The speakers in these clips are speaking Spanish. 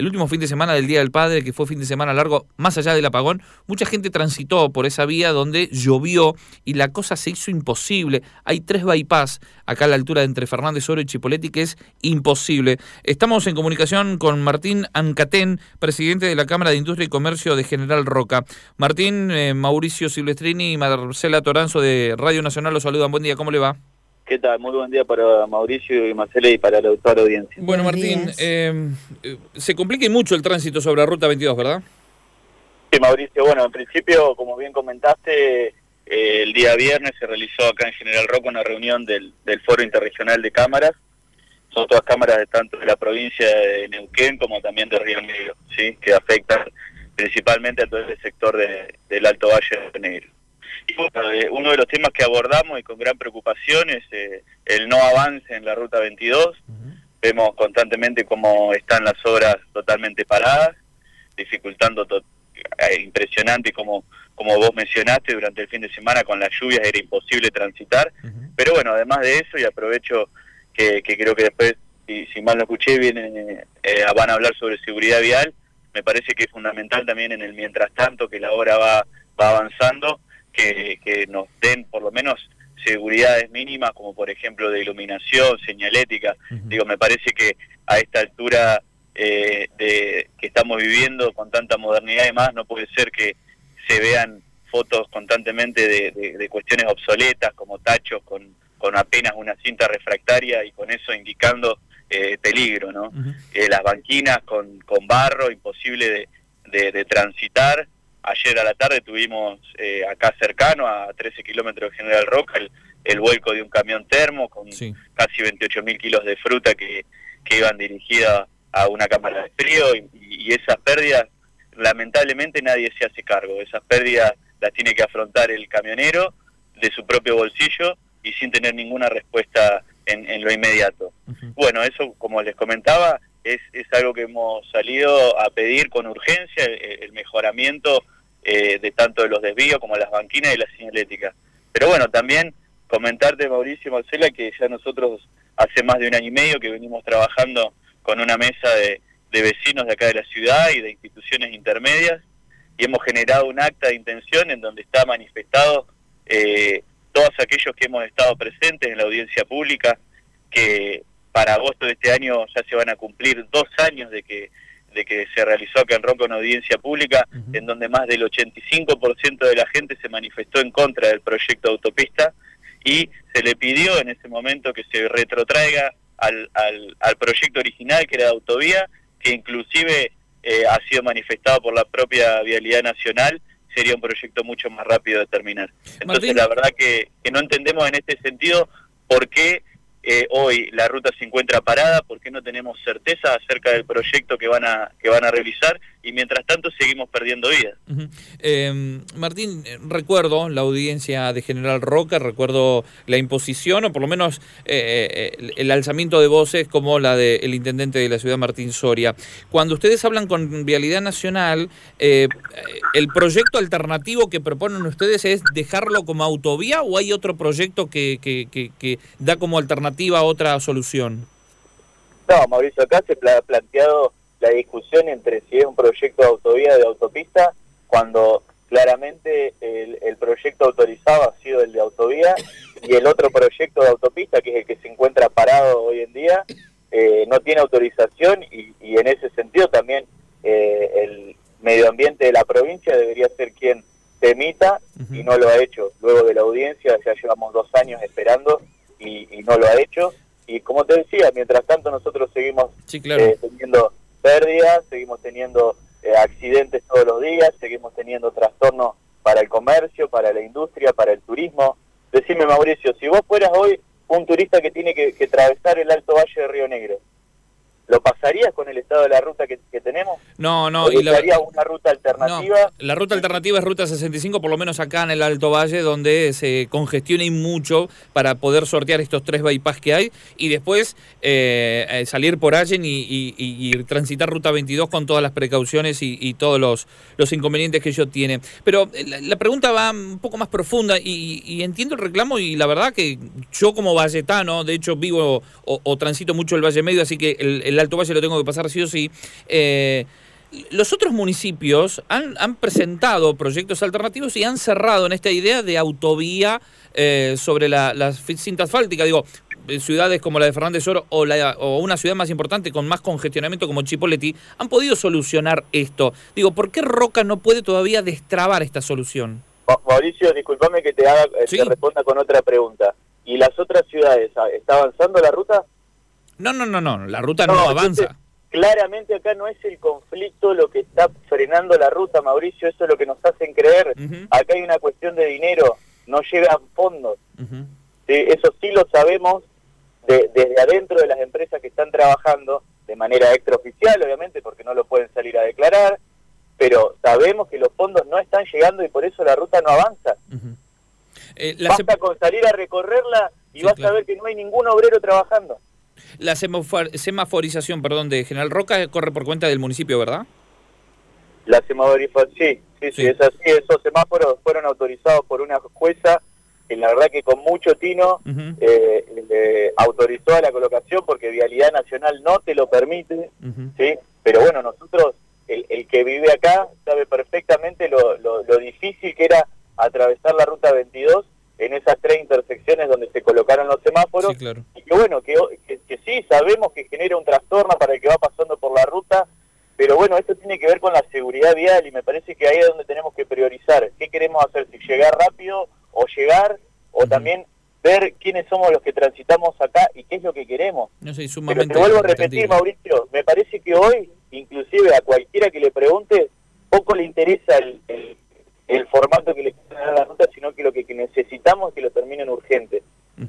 el último fin de semana del Día del Padre, que fue fin de semana largo, más allá del apagón, mucha gente transitó por esa vía donde llovió y la cosa se hizo imposible. Hay 3 bypass acá a la altura de entre Fernández Oro y Chipoleti que es imposible. Estamos en comunicación con Martín Ancatén, presidente de la Cámara de Industria y Comercio de General Roca. Martín, Mauricio Silvestrini y Marcela Toranzo de Radio Nacional los saludan. Buen día, ¿cómo le va? ¿Qué tal? Muy buen día para Mauricio y Marcela y para toda la audiencia. Bueno, Martín, se complica mucho el tránsito sobre la Ruta 22, ¿verdad? Sí, Mauricio, bueno, en principio, como bien comentaste, el día viernes se realizó acá en General Roca una reunión del Foro Interregional de Cámaras. Son todas cámaras tanto de la provincia de Neuquén como también de Río Negro, ¿sí? Que afectan principalmente a todo el sector del Alto Valle de Río Negro. Y bueno, uno de los temas que abordamos y con gran preocupación es el no avance en la Ruta 22. Vemos constantemente cómo están las obras totalmente paradas, dificultando impresionante como vos mencionaste, durante el fin de semana con las lluvias era imposible transitar. Pero bueno, además de eso, y aprovecho que creo que después, si mal no escuché, van a hablar sobre seguridad vial. Me parece que es fundamental también en el mientras tanto que la obra va avanzando, que nos den por lo menos seguridades mínimas, como por ejemplo de iluminación, señalética. Digo, me parece que a esta altura que estamos viviendo con tanta modernidad y más, no puede ser que se vean fotos constantemente de cuestiones obsoletas, como tachos con apenas una cinta refractaria y con eso indicando peligro, ¿no? Las banquinas con barro, imposible de transitar. Ayer a la tarde tuvimos acá cercano, a 13 kilómetros de General Roca, el vuelco de un camión termo con casi 28.000 kilos de fruta que iban dirigidas a una cámara de frío y esas pérdidas, lamentablemente nadie se hace cargo. Esas pérdidas las tiene que afrontar el camionero de su propio bolsillo y sin tener ninguna respuesta en lo inmediato. Bueno, eso, como les comentaba, es algo que hemos salido a pedir con urgencia, el mejoramiento de tanto de los desvíos como las banquinas y la señalética. Pero bueno, también comentarte, Mauricio y Marcela, que ya nosotros hace más de 1 año y medio que venimos trabajando con una mesa de vecinos de acá de la ciudad y de instituciones intermedias, y hemos generado un acta de intención en donde está manifestado todos aquellos que hemos estado presentes en la audiencia pública, que para agosto de este año ya se van a cumplir 2 años de que se realizó acá en Roca una audiencia pública, en donde más del 85% de la gente se manifestó en contra del proyecto de autopista, y se le pidió en ese momento que se retrotraiga al proyecto original, que era de autovía, que inclusive ha sido manifestado por la propia Vialidad Nacional. Sería un proyecto mucho más rápido de terminar. Entonces, Martín, la verdad que no entendemos en este sentido por qué hoy la ruta se encuentra parada, por qué no tenemos certeza acerca del proyecto que van a realizar, y mientras tanto seguimos perdiendo vidas. Martín, recuerdo la audiencia de General Roca, recuerdo la imposición, o por lo menos el alzamiento de voces como la del intendente de la ciudad, Martín Soria. Cuando ustedes hablan con Vialidad Nacional, ¿el proyecto alternativo que proponen ustedes es dejarlo como autovía o hay otro proyecto que da como alternativa otra solución? No, Mauricio, acá se ha planteado la discusión entre si es un proyecto de autovía o de autopista, cuando claramente el proyecto autorizado ha sido el de autovía, y el otro proyecto de autopista, que es el que se encuentra parado hoy en día, no tiene autorización, y en ese sentido también el medio ambiente de la provincia debería ser quien se emita, y no lo ha hecho. Luego de la audiencia ya llevamos 2 años esperando y no lo ha hecho, y como te decía, mientras tanto nosotros seguimos teniendo pérdidas, seguimos teniendo accidentes todos los días, seguimos teniendo trastornos para el comercio, para la industria, para el turismo. Decime, Mauricio, si vos fueras hoy un turista que tiene que atravesar el Alto Valle de Río Negro, ¿lo pasarías con el estado de la ruta que tenemos? No. ¿O buscarías una ruta alternativa? No, la ruta alternativa es Ruta 65, por lo menos acá en el Alto Valle, donde se congestiona mucho para poder sortear estos 3 bypass que hay, y después salir por Allen y transitar Ruta 22 con todas las precauciones y todos los inconvenientes que ello tiene. Pero la pregunta va un poco más profunda, y entiendo el reclamo, y la verdad que yo como valletano, de hecho vivo o transito mucho el Valle Medio, así que el Alto Valle lo tengo que pasar sí o sí. Los otros municipios han presentado proyectos alternativos y han cerrado en esta idea de autovía sobre la cinta asfáltica. Digo, ciudades como la de Fernández Oro o una ciudad más importante con más congestionamiento como Chipoleti han podido solucionar esto. Digo, ¿por qué Roca no puede todavía destrabar esta solución? Mauricio, discúlpame que te te responda con otra pregunta. ¿Y las otras ciudades, está avanzando la ruta? No, la ruta no avanza. Claramente acá no es el conflicto lo que está frenando la ruta, Mauricio, eso es lo que nos hacen creer. Acá hay una cuestión de dinero, no llegan fondos. ¿Sí? Eso sí lo sabemos desde adentro de las empresas que están trabajando, de manera extraoficial, obviamente, porque no lo pueden salir a declarar, pero sabemos que los fondos no están llegando y por eso la ruta no avanza. Basta con salir a recorrerla y vas a ver que no hay ningún obrero trabajando. La semaforización, de General Roca corre por cuenta del municipio, ¿verdad? La semaforización, sí, es así. Esos semáforos fueron autorizados por una jueza que la verdad que con mucho tino autorizó a la colocación porque Vialidad Nacional no te lo permite, ¿sí? Pero bueno, nosotros, el que vive acá sabe perfectamente lo difícil que era atravesar la ruta 22 en esas 3 intersecciones donde se colocaron los semáforos, claro. Y que bueno, que sí, sabemos que genera un trastorno para el que va pasando por la ruta, pero bueno, esto tiene que ver con la seguridad vial y me parece que ahí es donde tenemos que priorizar. ¿Qué queremos hacer? Si llegar rápido o llegar, o también ver quiénes somos los que transitamos acá y qué es lo que queremos. No sé, pero te vuelvo a repetir, Mauricio, me parece que hoy, inclusive a cualquiera que le pregunte, poco le interesa el formato que le quieren dar a la ruta, sino que lo que necesitamos es que lo terminen urgente.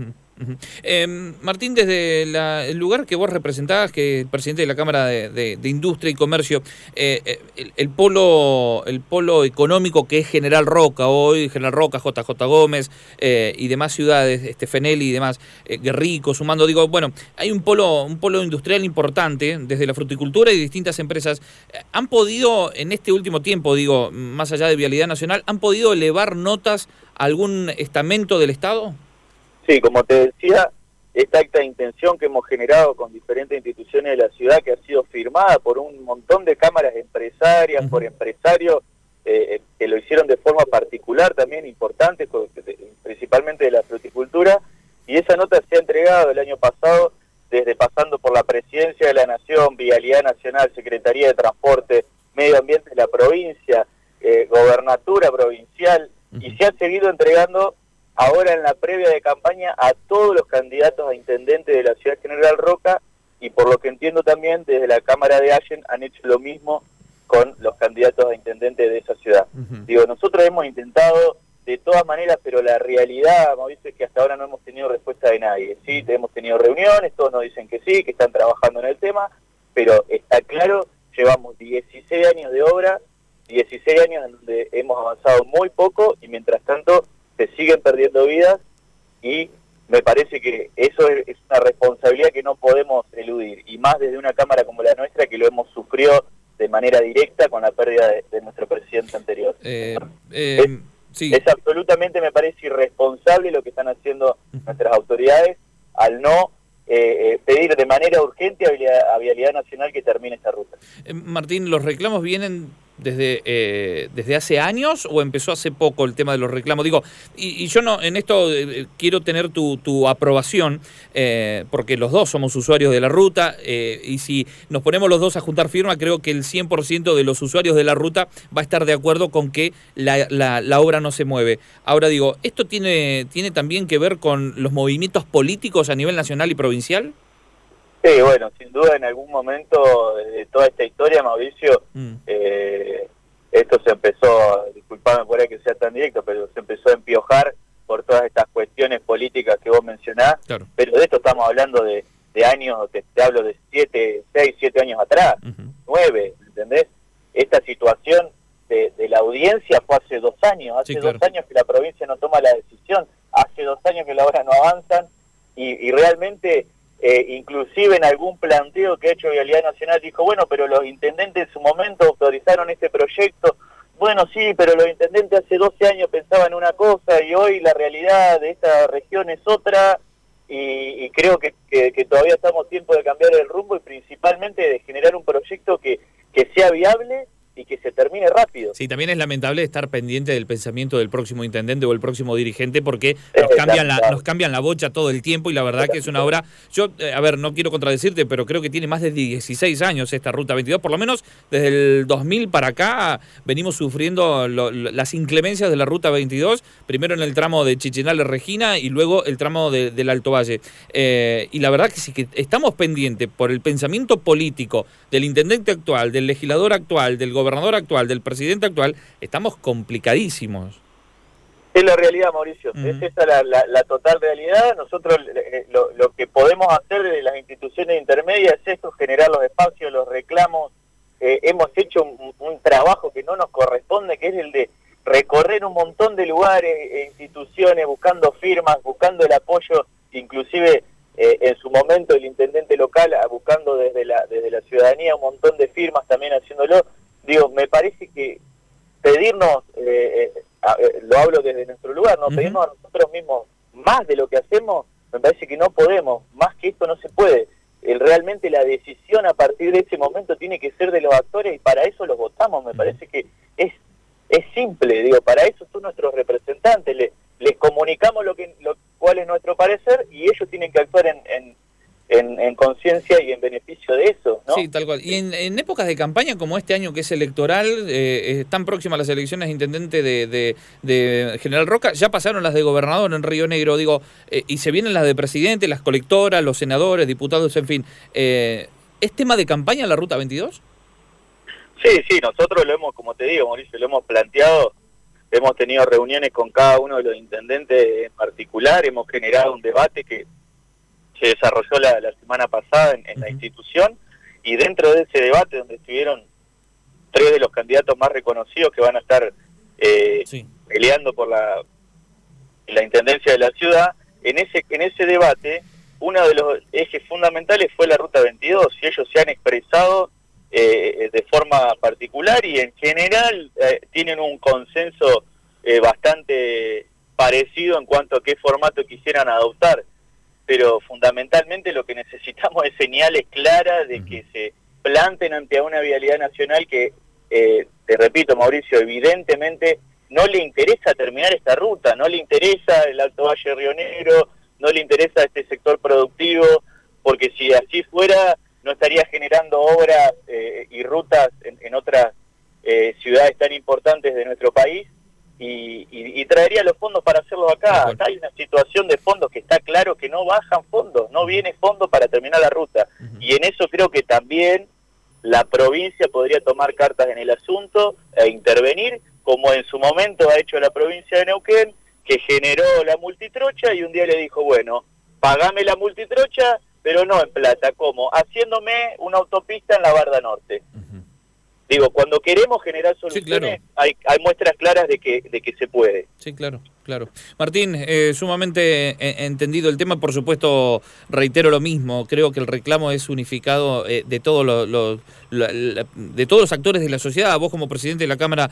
Martín, desde el lugar que vos representabas, que presidente de la Cámara de Industria y Comercio, el polo económico que es General Roca hoy, General Roca, JJ Gómez y demás ciudades, Fenelli y demás, Guerrico, sumando, digo, bueno, hay un polo industrial importante desde la fruticultura y distintas empresas. ¿Han podido, en este último tiempo, digo, más allá de Vialidad Nacional, han podido elevar notas a algún estamento del Estado? Sí, como te decía, esta acta de intención que hemos generado con diferentes instituciones de la ciudad, que ha sido firmada por un montón de cámaras empresarias, por empresarios que lo hicieron de forma particular también, importante, principalmente de la fruticultura, y esa nota se ha entregado el año pasado, desde pasando por la Presidencia de la Nación, Vialidad Nacional, Secretaría de Transporte, Medio Ambiente de la provincia, Gobernatura Provincial, y se ha seguido entregando ahora en la previa de campaña a todos los candidatos a intendente de la ciudad de General Roca, y por lo que entiendo también desde la Cámara de Allen han hecho lo mismo con los candidatos a intendente de esa ciudad. Digo, nosotros hemos intentado de todas maneras, pero la realidad, Mauricio, es que hasta ahora no hemos tenido respuesta de nadie. Sí, hemos tenido reuniones, todos nos dicen que sí, que están trabajando en el tema, pero está claro, llevamos 16 años de obra, 16 años en donde hemos avanzado muy poco y mientras tanto se siguen perdiendo vidas, y me parece que eso es una responsabilidad que no podemos eludir, y más desde una Cámara como la nuestra que lo hemos sufrido de manera directa con la pérdida de nuestro presidente anterior. Sí. Es absolutamente, me parece, irresponsable lo que están haciendo nuestras autoridades al no pedir de manera urgente a Vialidad Nacional que termine esta ruta. Martín, ¿los reclamos vienen desde hace años o empezó hace poco el tema de los reclamos? Digo, y yo no en esto quiero tener tu aprobación, porque los dos somos usuarios de la ruta, y si nos ponemos los dos a juntar firma, creo que el 100% de los usuarios de la ruta va a estar de acuerdo con que la obra no se mueve. Ahora digo, ¿esto tiene también que ver con los movimientos políticos a nivel nacional y provincial? Sí, bueno, sin duda en algún momento de toda esta historia, Mauricio, esto se empezó, disculpame por ahí que sea tan directo, pero se empezó a empiojar por todas estas cuestiones políticas que vos mencionás, claro. Pero de esto estamos hablando de años, te hablo de 6, 7 años atrás, 9, ¿entendés? Esta situación de la audiencia fue hace 2 años, hace 2 años que la provincia no toma la decisión, hace 2 años que la obra no avanzan, y realmente... inclusive en algún planteo que ha hecho Vialidad Nacional dijo, bueno, pero los intendentes en su momento autorizaron este proyecto. Bueno, sí, pero los intendentes hace 12 años pensaban una cosa y hoy la realidad de esta región es otra, y creo que todavía estamos a tiempo de cambiar el rumbo y principalmente de generar un proyecto que sea viable y que se termine rápido. Sí, también es lamentable estar pendiente del pensamiento del próximo intendente o el próximo dirigente porque nos cambian la bocha todo el tiempo y la verdad que es una obra... Yo, a ver, no quiero contradecirte, pero creo que tiene más de 16 años esta Ruta 22, por lo menos desde el 2000 para acá venimos sufriendo las inclemencias de la Ruta 22, primero en el tramo de Chichinale-Regina y luego el tramo del Alto Valle. Y la verdad que sí que estamos pendientes por el pensamiento político del intendente actual, del legislador actual, del gobernador actual, del presidente actual, estamos complicadísimos. Es la realidad, Mauricio. Es esa la total realidad. Nosotros lo que podemos hacer desde las instituciones intermedias es esto, generar los espacios, los reclamos. Hemos hecho un trabajo que no nos corresponde, que es el de recorrer un montón de lugares e instituciones, buscando firmas, buscando el apoyo, inclusive en su momento el intendente local buscando desde la ciudadanía un montón de firmas también haciéndolo. Digo, me parece que pedirnos, lo hablo desde nuestro lugar, no pedirnos a nosotros mismos más de lo que hacemos, me parece que no podemos, más que esto no se puede. Realmente la decisión a partir de ese momento tiene que ser de los actores y para eso los votamos, me parece que es simple, digo, para eso son nuestros representantes, les comunicamos cuál es nuestro parecer y ellos tienen que actuar en conciencia y en beneficio de eso, ¿no? Sí, tal cual. Y en épocas de campaña como este año que es electoral, están próximas las elecciones de intendente de General Roca, ya pasaron las de gobernador en Río Negro, digo, y se vienen las de presidente, las colectoras, los senadores, diputados, en fin. ¿Es tema de campaña la Ruta 22? Sí, nosotros lo hemos, como te digo, Mauricio, lo hemos planteado, hemos tenido reuniones con cada uno de los intendentes en particular, hemos generado un debate que se desarrolló la semana pasada en la institución, y dentro de ese debate donde estuvieron 3 de los candidatos más reconocidos que van a estar peleando por la intendencia de la ciudad, en ese debate uno de los ejes fundamentales fue la Ruta 22, y ellos se han expresado de forma particular y en general tienen un consenso bastante parecido en cuanto a qué formato quisieran adoptar, pero fundamentalmente lo que necesitamos es señales claras de que se planten ante una vialidad nacional que, te repito, Mauricio, evidentemente no le interesa terminar esta ruta, no le interesa el Alto Valle Río Negro, no le interesa este sector productivo, porque si así fuera no estaría generando obras y rutas en otras ciudades tan importantes de nuestro país y traería los fondos para hacerlo acá. Acá hay una situación de fondos que está claro que no bajan fondos, no viene fondo para terminar la ruta. Y en eso creo que también la provincia podría tomar cartas en el asunto e intervenir, como en su momento ha hecho la provincia de Neuquén, que generó la multitrocha y un día le dijo, bueno, pagame la multitrocha, pero no en plata, ¿cómo? Haciéndome una autopista en la Barda Norte. Digo, cuando queremos generar soluciones, sí, claro, hay muestras claras de que se puede. Sí, claro. Martín, sumamente entendido el tema, por supuesto, reitero lo mismo, creo que el reclamo es unificado de todos los actores de la sociedad, vos como presidente de la Cámara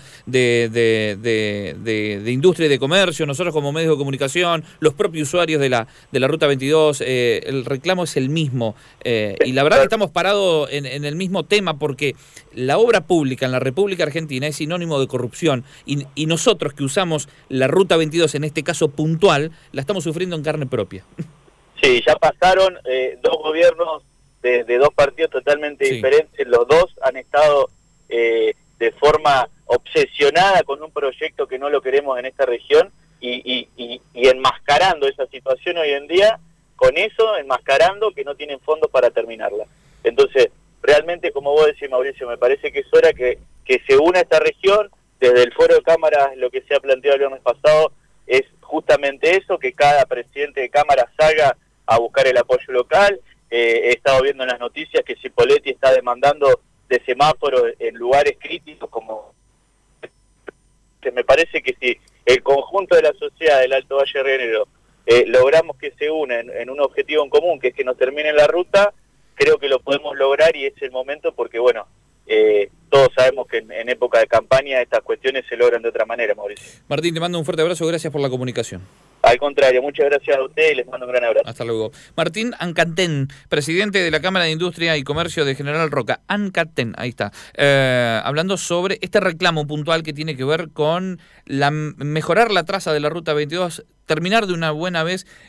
de Industria y de Comercio, nosotros como medios de comunicación, los propios usuarios de la Ruta 22, el reclamo es el mismo, y la verdad que estamos parados en el mismo tema porque la obra pública en la República Argentina es sinónimo de corrupción y nosotros que usamos la Ruta 22 en este caso puntual, la estamos sufriendo en carne propia. Sí, ya pasaron 2 gobiernos de 2 partidos totalmente diferentes, los 2 han estado de forma obsesionada con un proyecto que no lo queremos en esta región y enmascarando esa situación hoy en día, con eso enmascarando que no tienen fondos para terminarla. Entonces, realmente, como vos decís, Mauricio, me parece que es hora que se una esta región. Desde el Foro de Cámaras, lo que se ha planteado el viernes pasado es justamente eso, que cada presidente de Cámara salga a buscar el apoyo local. He estado viendo en las noticias que Cipolletti está demandando de semáforos en lugares críticos, como me parece que si el conjunto de la sociedad del Alto Valle Río Negro logramos que se una en un objetivo en común, que es que nos termine la ruta, creo que lo podemos lograr y es el momento porque, bueno, todos sabemos que en época de campaña estas cuestiones se logran de otra manera, Mauricio. Martín, te mando un fuerte abrazo, gracias por la comunicación. Al contrario, muchas gracias a usted y les mando un gran abrazo. Hasta luego. Martín Ancantén, presidente de la Cámara de Industria y Comercio de General Roca. Ancantén, ahí está. Hablando sobre este reclamo puntual que tiene que ver con mejorar la traza de la Ruta 22, terminar de una buena vez